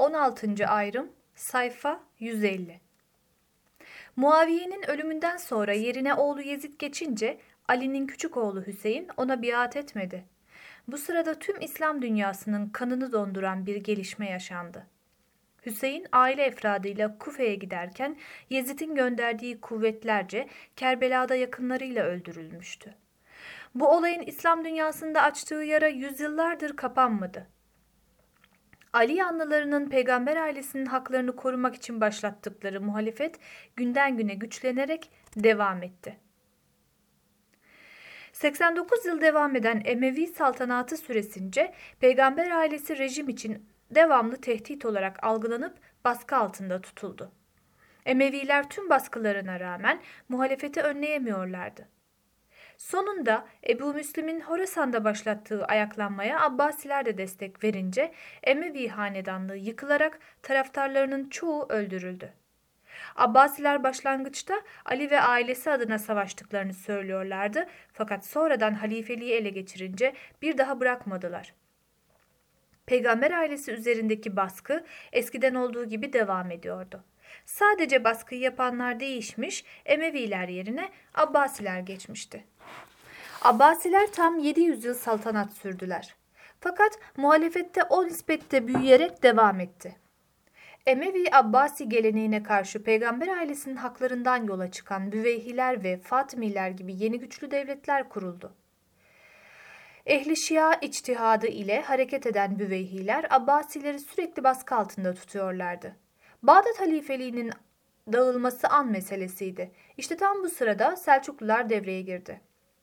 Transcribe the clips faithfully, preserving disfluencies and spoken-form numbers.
on altıncı ayrım, sayfa yüz elli. Muaviye'nin ölümünden sonra yerine oğlu Yezid geçince Ali'nin küçük oğlu Hüseyin ona biat etmedi. Bu sırada tüm İslam dünyasının kanını donduran bir gelişme yaşandı. Hüseyin aile efradıyla Kufe'ye giderken Yezid'in gönderdiği kuvvetlerce Kerbela'da yakınlarıyla öldürülmüştü. Bu olayın İslam dünyasında açtığı yara yüzyıllardır kapanmadı. Ali yanlılarının peygamber ailesinin haklarını korumak için başlattıkları muhalefet günden güne güçlenerek devam etti. seksen dokuz yıl devam eden Emevi saltanatı süresince peygamber ailesi rejim için devamlı tehdit olarak algılanıp baskı altında tutuldu. Emeviler tüm baskılarına rağmen muhalefeti önleyemiyorlardı. Sonunda Ebu Müslim'in Horasan'da başlattığı ayaklanmaya Abbasiler de destek verince Emevi hanedanlığı yıkılarak taraftarlarının çoğu öldürüldü. Abbasiler başlangıçta Ali ve ailesi adına savaştıklarını söylüyorlardı fakat sonradan halifeliği ele geçirince bir daha bırakmadılar. Peygamber ailesi üzerindeki baskı eskiden olduğu gibi devam ediyordu. Sadece baskıyı yapanlar değişmiş, Emeviler yerine Abbasiler geçmişti. Abbasiler tam yedi yüz yıl saltanat sürdüler. Fakat muhalefette o nispette büyüyerek devam etti. Emevi Abbasi geleneğine karşı peygamber ailesinin haklarından yola çıkan Büveyhiler ve Fatımiler gibi yeni güçlü devletler kuruldu. Ehli Şia içtihadı ile hareket eden Büveyhiler Abbasileri sürekli baskı altında tutuyorlardı. Bağdat halifeliğinin dağılması an meselesiydi. İşte tam bu sırada Selçuklular devreye girdi.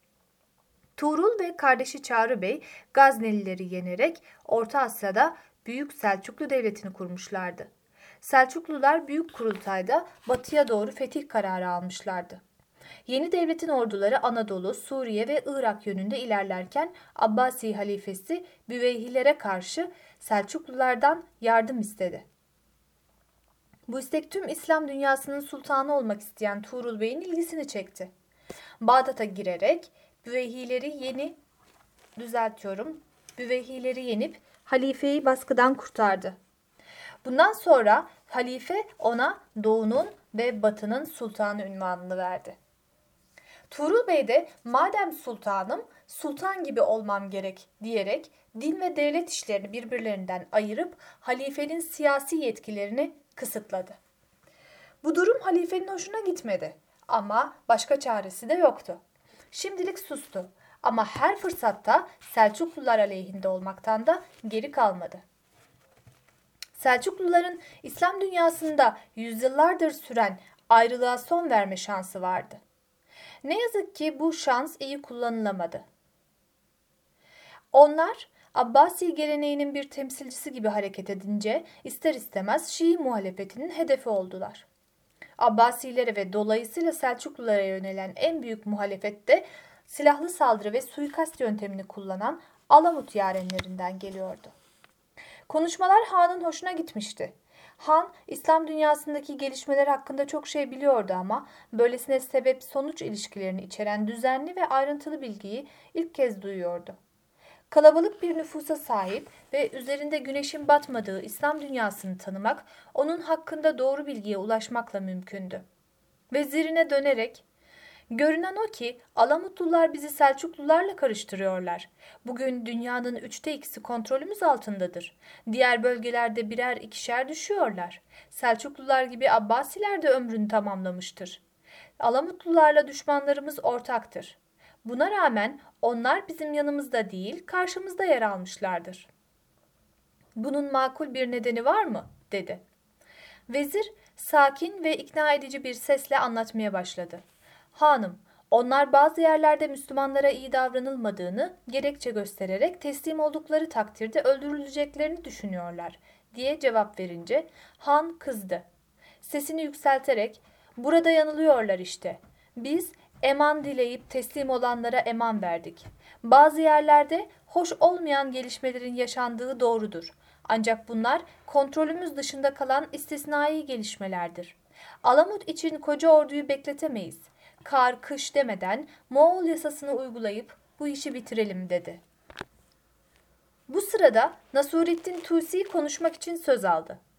Tuğrul ve kardeşi Çağrı Bey Gaznelileri yenerek Orta Asya'da Büyük Selçuklu Devleti'ni kurmuşlardı. Selçuklular Büyük Kurultay'da batıya doğru fetih kararı almışlardı. Yeni devletin orduları Anadolu, Suriye ve Irak yönünde ilerlerken Abbasi halifesi Büveyhilere karşı Selçuklulardan yardım istedi. Bu istek tüm İslam dünyasının sultanı olmak isteyen Tuğrul Bey'in ilgisini çekti. Bağdat'a girerek Büveyhileri yeni düzeltiyorum. Büveyhileri yenip halifeyi baskıdan kurtardı. Bundan sonra halife ona Doğu'nun ve Batı'nın sultanı unvanını verdi. Tuğrul Bey de madem sultanım, sultan gibi olmam gerek diyerek din ve devlet işlerini birbirlerinden ayırıp halifenin siyasi yetkilerini kısıtladı. Bu durum halifenin hoşuna gitmedi ama başka çaresi de yoktu. Şimdilik sustu ama her fırsatta Selçuklular aleyhinde olmaktan da geri kalmadı. Selçukluların İslam dünyasında yüzyıllardır süren ayrılığa son verme şansı vardı. Ne yazık ki bu şans iyi kullanılamadı. Onlar Abbasi geleneğinin bir temsilcisi gibi hareket edince ister istemez Şii muhalefetinin hedefi oldular. Abbasilere ve dolayısıyla Selçuklulara yönelen en büyük muhalefet de silahlı saldırı ve suikast yöntemini kullanan Alamut yarenlerinden geliyordu. Konuşmalar Han'ın hoşuna gitmişti. Han, İslam dünyasındaki gelişmeler hakkında çok şey biliyordu ama böylesine sebep-sonuç ilişkilerini içeren düzenli ve ayrıntılı bilgiyi ilk kez duyuyordu. Kalabalık bir nüfusa sahip ve üzerinde güneşin batmadığı İslam dünyasını tanımak, onun hakkında doğru bilgiye ulaşmakla mümkündü. Vezirine dönerek, "Görünen o ki Alamutlular bizi Selçuklularla karıştırıyorlar. Bugün dünyanın üçte ikisi kontrolümüz altındadır. Diğer bölgelerde birer ikişer düşüyorlar. Selçuklular gibi Abbasiler de ömrünü tamamlamıştır. Alamutlularla düşmanlarımız ortaktır. Buna rağmen onlar bizim yanımızda değil, karşımızda yer almışlardır. Bunun makul bir nedeni var mı?" dedi. Vezir sakin ve ikna edici bir sesle anlatmaya başladı. "Hanım, onlar bazı yerlerde Müslümanlara iyi davranılmadığını gerekçe göstererek teslim oldukları takdirde öldürüleceklerini düşünüyorlar," diye cevap verince Han kızdı. Sesini yükselterek, "Burada yanılıyorlar işte. Biz eman dileyip teslim olanlara eman verdik. Bazı yerlerde hoş olmayan gelişmelerin yaşandığı doğrudur. Ancak bunlar kontrolümüz dışında kalan istisnai gelişmelerdir. Alamut için koca orduyu bekletemeyiz. Kar, kış demeden Moğol yasasını uygulayıp bu işi bitirelim," dedi. Bu sırada Nasuriddin Tusi konuşmak için söz aldı.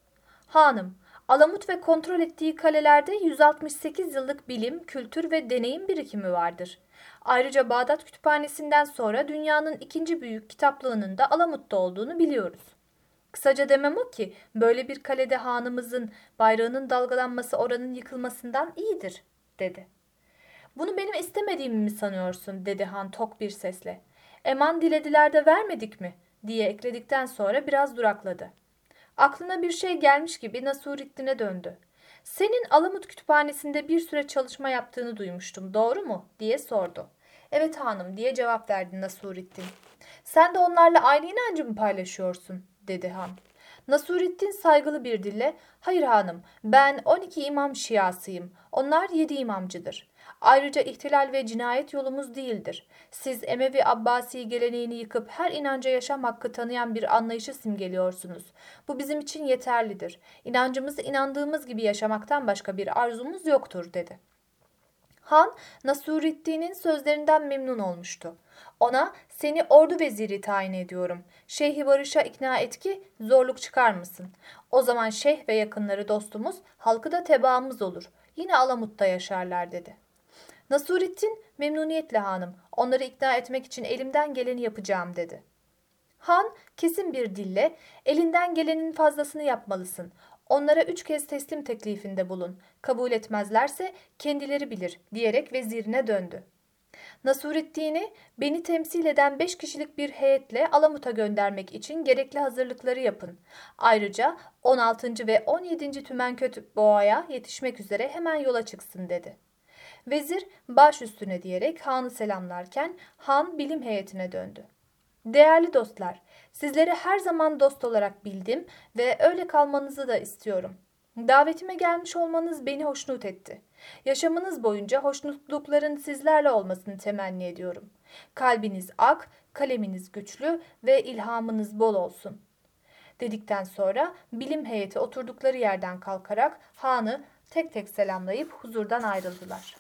Hanım, Alamut ve kontrol ettiği kalelerde yüz altmış sekiz yıllık bilim, kültür ve deneyim birikimi vardır. Ayrıca Bağdat Kütüphanesi'nden sonra dünyanın ikinci büyük kitaplığının da Alamut'ta olduğunu biliyoruz. Kısaca demem o ki böyle bir kalede hanımızın bayrağının dalgalanması oranın yıkılmasından iyidir, dedi. Bunu benim istemediğimi mi sanıyorsun, dedi Han tok bir sesle. Eman dilediler de vermedik mi, diye ekledikten sonra biraz durakladı. Aklına bir şey gelmiş gibi Nasurettin'e döndü. Senin Alamut Kütüphanesi'nde bir süre çalışma yaptığını duymuştum, doğru mu, diye sordu. Evet hanım, diye cevap verdi Nasurettin. Sen de onlarla aynı inancı mı paylaşıyorsun, dedi Han. Nasurettin saygılı bir dille, hayır hanım, ben on iki imam şiasıyım, onlar yedi imamcıdır. Ayrıca ihtilal ve cinayet yolumuz değildir. Siz Emevi Abbasi geleneğini yıkıp her inanca yaşam hakkı tanıyan bir anlayışı simgeliyorsunuz. Bu bizim için yeterlidir. İnancımızı inandığımız gibi yaşamaktan başka bir arzumuz yoktur, dedi. Han, Nasurettin'in sözlerinden memnun olmuştu. Ona, seni ordu veziri tayin ediyorum. Şeyhi Barış'a ikna et ki zorluk çıkarmasın. O zaman şeyh ve yakınları dostumuz, halkı da tebaamız olur. Yine Alamut'ta yaşarlar, dedi. Nasurettin, memnuniyetle hanım, onları ikna etmek için elimden geleni yapacağım, dedi. Han, kesin bir dille, elinden gelenin fazlasını yapmalısın. Onlara üç kez teslim teklifinde bulun. Kabul etmezlerse kendileri bilir, diyerek vezirine döndü. Nasurettin'i beni temsil eden beş kişilik bir heyetle Alamut'a göndermek için gerekli hazırlıkları yapın. Ayrıca on altıncı ve on yedinci Tümenköt Boğa'ya yetişmek üzere hemen yola çıksın, dedi. Vezir baş üstüne diyerek Han'ı selamlarken Han bilim heyetine döndü. Değerli dostlar, sizleri her zaman dost olarak bildim ve öyle kalmanızı da istiyorum. Davetime gelmiş olmanız beni hoşnut etti. Yaşamınız boyunca hoşnutlukların sizlerle olmasını temenni ediyorum. Kalbiniz ak, kaleminiz güçlü ve ilhamınız bol olsun. Dedikten sonra bilim heyeti oturdukları yerden kalkarak Han'ı tek tek selamlayıp huzurdan ayrıldılar.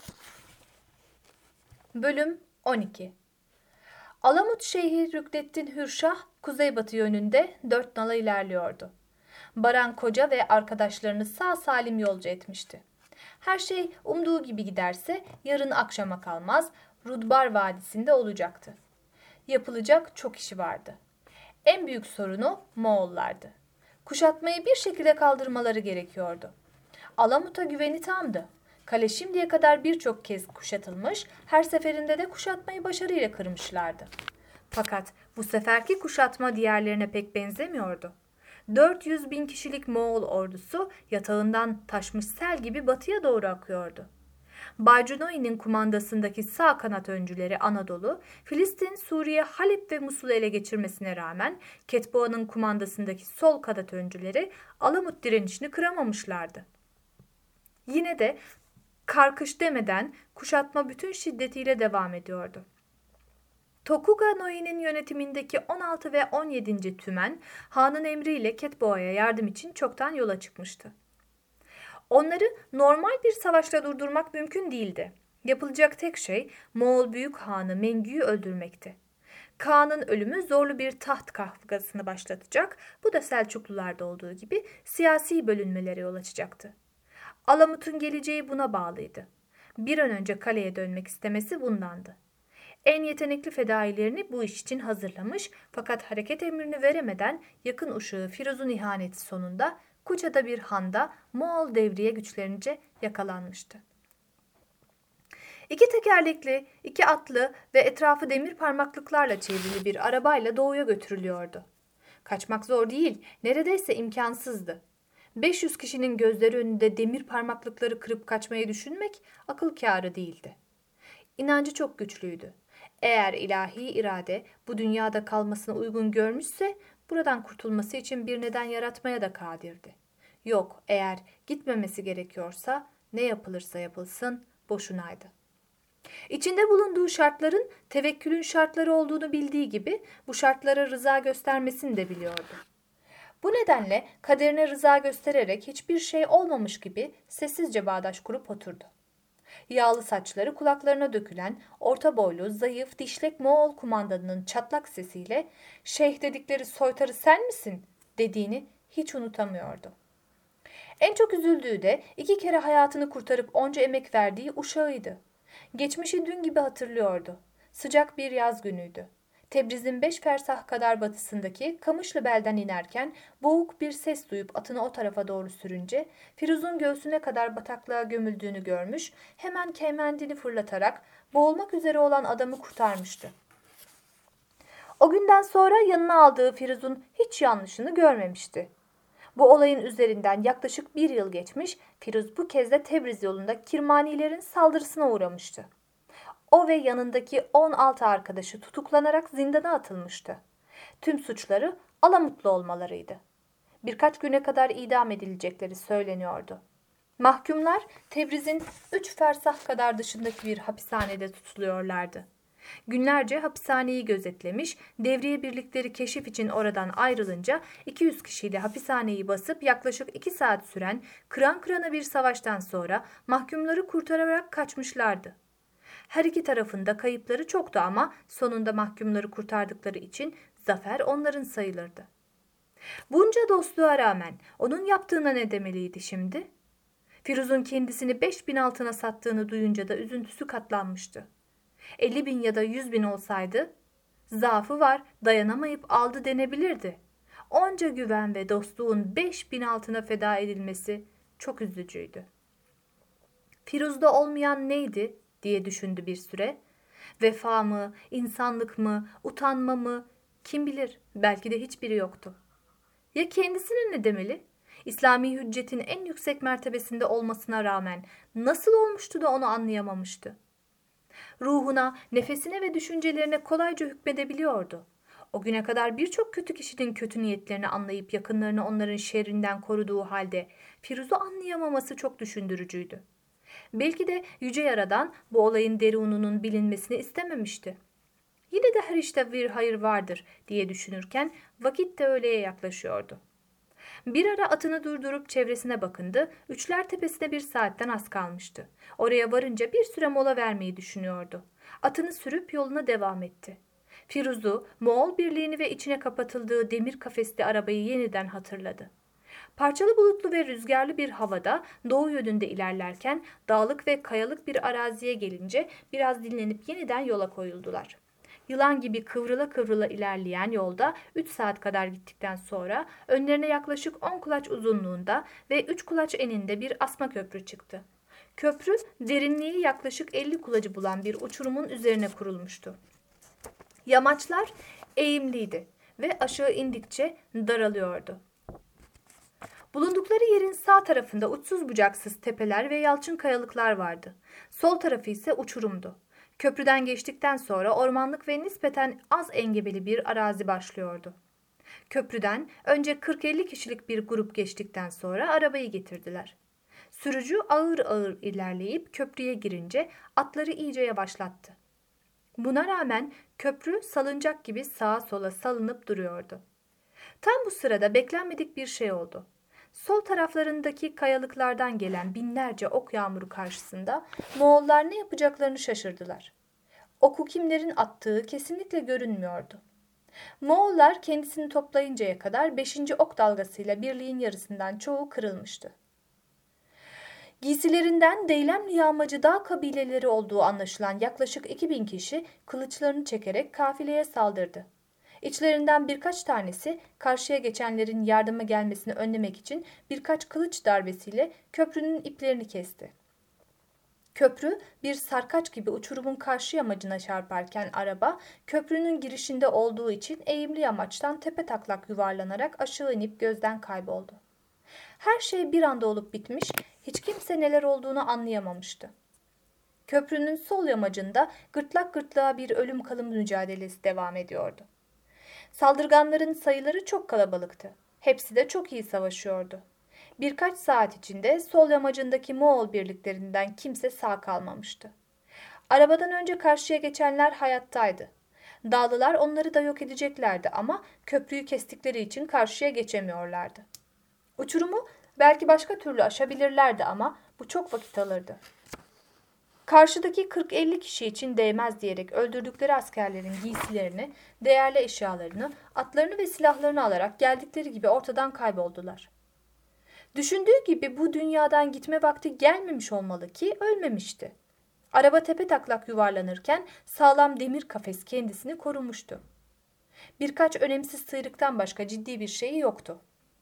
Bölüm on iki. Alamut Şeyhi Rükneddin Hürşah kuzeybatı yönünde dört nala ilerliyordu. Baran Koca ve arkadaşlarını sağ salim yolcu etmişti. Her şey umduğu gibi giderse yarın akşama kalmaz Rudbar Vadisi'nde olacaktı. Yapılacak çok işi vardı. En büyük sorunu Moğollardı. Kuşatmayı bir şekilde kaldırmaları gerekiyordu. Alamut'a güveni tamdı. Kale şimdiye kadar birçok kez kuşatılmış, her seferinde de kuşatmayı başarıyla kırmışlardı. Fakat bu seferki kuşatma diğerlerine pek benzemiyordu. dört yüz bin kişilik Moğol ordusu yatağından taşmış sel gibi batıya doğru akıyordu. Baycunoi'nin kumandasındaki sağ kanat öncüleri Anadolu, Filistin, Suriye, Halep ve Musul'u ele geçirmesine rağmen Ketboğa'nın kumandasındaki sol kanat öncüleri Alamut direnişini kıramamışlardı. Yine de karkış demeden kuşatma bütün şiddetiyle devam ediyordu. Tokuga Noi'nin yönetimindeki on altı ve on yedinci Tümen, Han'ın emriyle Ketboğa'ya yardım için çoktan yola çıkmıştı. Onları normal bir savaşla durdurmak mümkün değildi. Yapılacak tek şey Moğol Büyük Hanı Mengü'yü öldürmekti. Kaan'ın ölümü zorlu bir taht kavgasını başlatacak, bu da Selçuklularda olduğu gibi siyasi bölünmelere yol açacaktı. Alamut'un geleceği buna bağlıydı. Bir an önce kaleye dönmek istemesi bundandı. En yetenekli fedailerini bu iş için hazırlamış fakat hareket emrini veremeden yakın uşağı Firuz'un ihaneti sonunda Kuça'da bir handa Moğol devriye güçlerince yakalanmıştı. İki tekerlekli, iki atlı ve etrafı demir parmaklıklarla çevrili bir arabayla doğuya götürülüyordu. Kaçmak zor değil, neredeyse imkansızdı. beş yüz kişinin gözleri önünde demir parmaklıkları kırıp kaçmayı düşünmek akıl kârı değildi. İnancı çok güçlüydü. Eğer ilahi irade bu dünyada kalmasına uygun görmüşse buradan kurtulması için bir neden yaratmaya da kadirdi. Yok, eğer gitmemesi gerekiyorsa ne yapılırsa yapılsın boşunaydı. İçinde bulunduğu şartların tevekkülün şartları olduğunu bildiği gibi bu şartlara rıza göstermesini de biliyordu. Bu nedenle kaderine rıza göstererek hiçbir şey olmamış gibi sessizce bağdaş kurup oturdu. Yağlı saçları kulaklarına dökülen, orta boylu, zayıf, dişlek Moğol kumandanının çatlak sesiyle "Şeyh dedikleri soytarı sen misin?" dediğini hiç unutamıyordu. En çok üzüldüğü de iki kere hayatını kurtarıp onca emek verdiği uşağıydı. Geçmişi dün gibi hatırlıyordu. Sıcak bir yaz günüydü. Tebriz'in beş fersah kadar batısındaki Kamışlı belden inerken boğuk bir ses duyup atını o tarafa doğru sürünce Firuz'un göğsüne kadar bataklığa gömüldüğünü görmüş, hemen kemendini fırlatarak boğulmak üzere olan adamı kurtarmıştı. O günden sonra yanına aldığı Firuz'un hiç yanlışını görmemişti. Bu olayın üzerinden yaklaşık bir yıl geçmiş, Firuz bu kez de Tebriz yolunda Kirmanilerin saldırısına uğramıştı. O ve yanındaki on altı arkadaşı tutuklanarak zindana atılmıştı. Tüm suçları alamutlu olmalarıydı. Birkaç güne kadar idam edilecekleri söyleniyordu. Mahkumlar Tebriz'in üç fersah kadar dışındaki bir hapishanede tutuluyorlardı. Günlerce hapishaneyi gözetlemiş, devriye birlikleri keşif için oradan ayrılınca iki yüz kişiyle hapishaneyi basıp yaklaşık iki saat süren kıran kırana bir savaştan sonra mahkumları kurtararak kaçmışlardı. Her iki tarafında kayıpları çoktu ama sonunda mahkumları kurtardıkları için zafer onların sayılırdı. Bunca dostluğa rağmen onun yaptığına ne demeliydi şimdi? Firuz'un kendisini beş bin altına sattığını duyunca da üzüntüsü katlanmıştı. elli bin ya da yüz bin olsaydı, zaafı var, dayanamayıp aldı denebilirdi. Onca güven ve dostluğun beş bin altına feda edilmesi çok üzücüydü. Firuz'da olmayan neydi diye düşündü bir süre. Vefa mı, insanlık mı, utanma mı? Kim bilir, belki de hiçbiri yoktu. Ya kendisine ne demeli? İslami hüccetin en yüksek mertebesinde olmasına rağmen nasıl olmuştu da onu anlayamamıştı? Ruhuna, nefesine ve düşüncelerine kolayca hükmedebiliyordu. O güne kadar birçok kötü kişinin kötü niyetlerini anlayıp yakınlarını onların şerrinden koruduğu halde Firuz'u anlayamaması çok düşündürücüydü. Belki de Yüce Yaradan bu olayın derununun bilinmesini istememişti. Yine de her işte bir hayır vardır diye düşünürken vakit de öğleye yaklaşıyordu. Bir ara atını durdurup çevresine bakındı. Üçler Tepesi'ne bir saatten az kalmıştı. Oraya varınca bir süre mola vermeyi düşünüyordu. Atını sürüp yoluna devam etti. Firuz'u, Moğol birliğini ve içine kapatıldığı demir kafesli arabayı yeniden hatırladı. Parçalı bulutlu ve rüzgarlı bir havada doğu yönünde ilerlerken dağlık ve kayalık bir araziye gelince biraz dinlenip yeniden yola koyuldular. Yılan gibi kıvrıla kıvrıla ilerleyen yolda üç saat kadar gittikten sonra önlerine yaklaşık on kulaç uzunluğunda ve üç kulaç eninde bir asma köprü çıktı. Köprü derinliği yaklaşık elli kulacı bulan bir uçurumun üzerine kurulmuştu. Yamaçlar eğimliydi ve aşağı indikçe daralıyordu. Bulundukları yerin sağ tarafında uçsuz bucaksız tepeler ve yalçın kayalıklar vardı. Sol tarafı ise uçurumdu. Köprüden geçtikten sonra ormanlık ve nispeten az engebeli bir arazi başlıyordu. Köprüden önce kırk elli kişilik bir grup geçtikten sonra arabayı getirdiler. Sürücü ağır ağır ilerleyip köprüye girince atları iyice yavaşlattı. Buna rağmen köprü salıncak gibi sağa sola salınıp duruyordu. Tam bu sırada beklenmedik bir şey oldu. Sol taraflarındaki kayalıklardan gelen binlerce ok yağmuru karşısında Moğollar ne yapacaklarını şaşırdılar. Oku kimlerin attığı kesinlikle görünmüyordu. Moğollar kendisini toplayıncaya kadar beşinci ok dalgasıyla birliğin yarısından çoğu kırılmıştı. Giysilerinden Deylemli Yağmacı Dağ kabileleri olduğu anlaşılan yaklaşık iki bin kişi kılıçlarını çekerek kafileye saldırdı. İçlerinden birkaç tanesi karşıya geçenlerin yardıma gelmesini önlemek için birkaç kılıç darbesiyle köprünün iplerini kesti. Köprü bir sarkaç gibi uçurumun karşı yamacına çarparken araba köprünün girişinde olduğu için eğimli yamaçtan tepetaklak yuvarlanarak aşağı inip gözden kayboldu. Her şey bir anda olup bitmiş, hiç kimse neler olduğunu anlayamamıştı. Köprünün sol yamacında gırtlak gırtlağa bir ölüm kalım mücadelesi devam ediyordu. Saldırganların sayıları çok kalabalıktı. Hepsi de çok iyi savaşıyordu. Birkaç saat içinde sol yamacındaki Moğol birliklerinden kimse sağ kalmamıştı. Arabadan önce karşıya geçenler hayattaydı. Dağlılar onları da yok edeceklerdi ama köprüyü kestikleri için karşıya geçemiyorlardı. Uçurumu belki başka türlü aşabilirlerdi ama bu çok vakit alırdı. Karşıdaki kırk elli kişi için değmez diyerek öldürdükleri askerlerin giysilerini, değerli eşyalarını, atlarını ve silahlarını alarak geldikleri gibi ortadan kayboldular. Düşündüğü gibi bu dünyadan gitme vakti gelmemiş olmalı ki ölmemişti. Araba tepetaklak yuvarlanırken sağlam demir kafes kendisini korumuştu. Birkaç önemsiz sıyrıktan başka ciddi bir şeyi yoktu.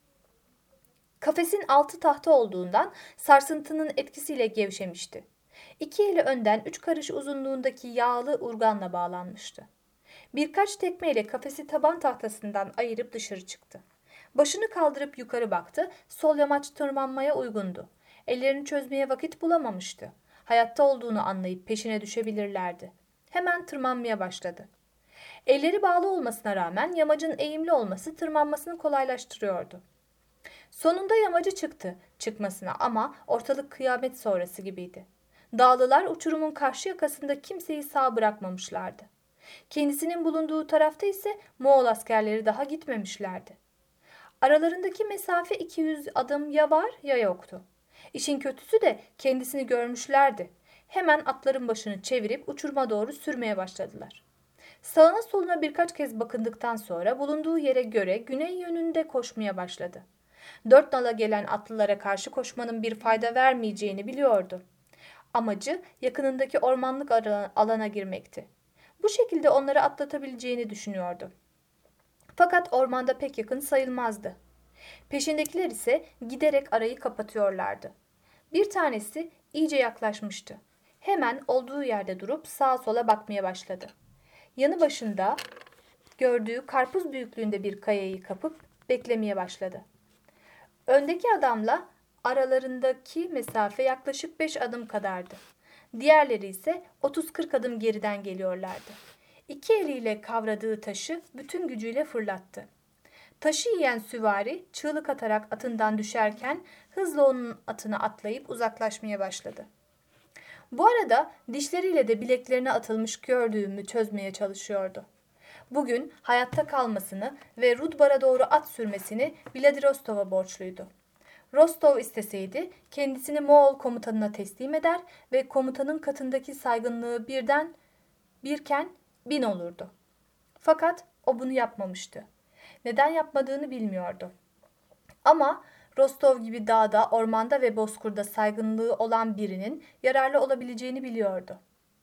Kafesin altı tahta olduğundan sarsıntının etkisiyle gevşemişti. İki eli önden üç karış uzunluğundaki yağlı urganla bağlanmıştı. Birkaç tekmeyle kafesi taban tahtasından ayırıp dışarı çıktı. Başını kaldırıp yukarı baktı, sol yamaç tırmanmaya uygundu. Ellerini çözmeye vakit bulamamıştı. Hayatta olduğunu anlayıp peşine düşebilirlerdi. Hemen tırmanmaya başladı. Elleri bağlı olmasına rağmen yamacın eğimli olması tırmanmasını kolaylaştırıyordu. Sonunda yamacı çıktı çıkmasına ama ortalık kıyamet sonrası gibiydi. Dağlılar uçurumun karşı yakasında kimseyi sağ bırakmamışlardı. Kendisinin bulunduğu tarafta ise Moğol askerleri daha gitmemişlerdi. Aralarındaki mesafe iki yüz adım ya var ya yoktu. İşin kötüsü de kendisini görmüşlerdi. Hemen atların başını çevirip uçuruma doğru sürmeye başladılar. Sağına soluna birkaç kez bakındıktan sonra bulunduğu yere göre güney yönünde koşmaya başladı. Dört nala gelen atlılara karşı koşmanın bir fayda vermeyeceğini biliyordu. Amacı yakınındaki ormanlık alana girmekti. Bu şekilde onları atlatabileceğini düşünüyordu. Fakat ormanda pek yakın sayılmazdı. Peşindekiler ise giderek arayı kapatıyorlardı. Bir tanesi iyice yaklaşmıştı. Hemen olduğu yerde durup sağa sola bakmaya başladı. Yanı başında gördüğü karpuz büyüklüğünde bir kayayı kapıp beklemeye başladı. Öndeki adamla aralarındaki mesafe yaklaşık beş adım kadardı. Diğerleri ise otuz kırk adım geriden geliyorlardı. İki eliyle kavradığı taşı bütün gücüyle fırlattı. Taşı yiyen süvari çığlık atarak atından düşerken hızla onun atına atlayıp uzaklaşmaya başladı. Bu arada dişleriyle de bileklerine atılmış gördüğümü çözmeye çalışıyordu. Bugün hayatta kalmasını ve Rudbar'a doğru at sürmesini Vladirostov'a borçluydu. Rostov isteseydi kendisini Moğol komutanına teslim eder ve komutanın katındaki saygınlığı birden birken bin olurdu. Fakat o bunu yapmamıştı. Neden yapmadığını bilmiyordu. Ama Rostov gibi dağda, ormanda ve bozkırda saygınlığı olan birinin yararlı olabileceğini biliyordu.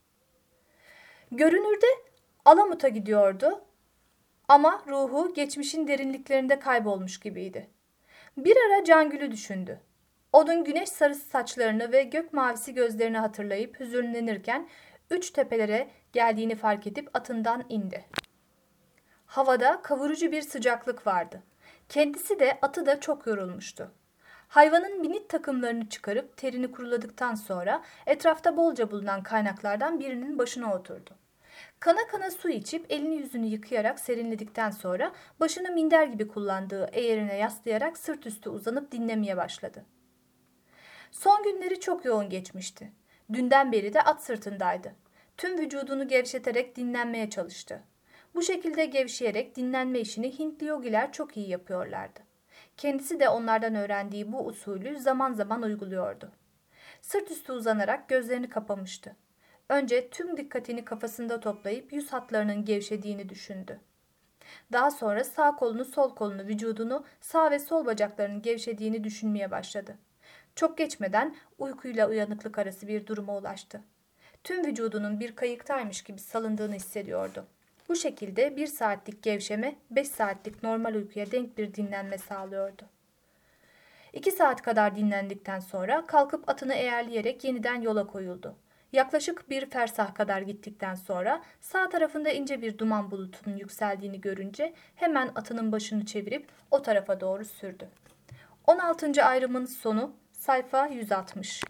Görünürde Alamut'a gidiyordu ama ruhu geçmişin derinliklerinde kaybolmuş gibiydi. Bir ara Cangül'ü düşündü. Onun güneş sarısı saçlarını ve gök mavisi gözlerini hatırlayıp hüzünlenirken üç tepelere geldiğini fark edip atından indi. Havada kavurucu bir sıcaklık vardı. Kendisi de atı da çok yorulmuştu. Hayvanın binit takımlarını çıkarıp terini kuruladıktan sonra etrafta bolca bulunan kaynaklardan birinin başına oturdu. Kana kana su içip elini yüzünü yıkayarak serinledikten sonra başını minder gibi kullandığı eğerine yaslayarak sırt üstü uzanıp dinlemeye başladı. Son günleri çok yoğun geçmişti. Dünden beri de at sırtındaydı. Tüm vücudunu gevşeterek dinlenmeye çalıştı. Bu şekilde gevşeyerek dinlenme işini Hintli yogiler çok iyi yapıyorlardı. Kendisi de onlardan öğrendiği bu usulü zaman zaman uyguluyordu. Sırt üstü uzanarak gözlerini kapamıştı. Önce tüm dikkatini kafasında toplayıp yüz hatlarının gevşediğini düşündü. Daha sonra sağ kolunu, sol kolunu, vücudunu, sağ ve sol bacaklarının gevşediğini düşünmeye başladı. Çok geçmeden uykuyla uyanıklık arası bir duruma ulaştı. Tüm vücudunun bir kayıktaymış gibi salındığını hissediyordu. Bu şekilde bir saatlik gevşeme, beş saatlik normal uykuya denk bir dinlenme sağlıyordu. İki saat kadar dinlendikten sonra kalkıp atını eğerleyerek yeniden yola koyuldu. Yaklaşık bir fersah kadar gittikten sonra sağ tarafında ince bir duman bulutunun yükseldiğini görünce hemen atının başını çevirip o tarafa doğru sürdü. on altıncı ayrımın sonu sayfa yüz altmış.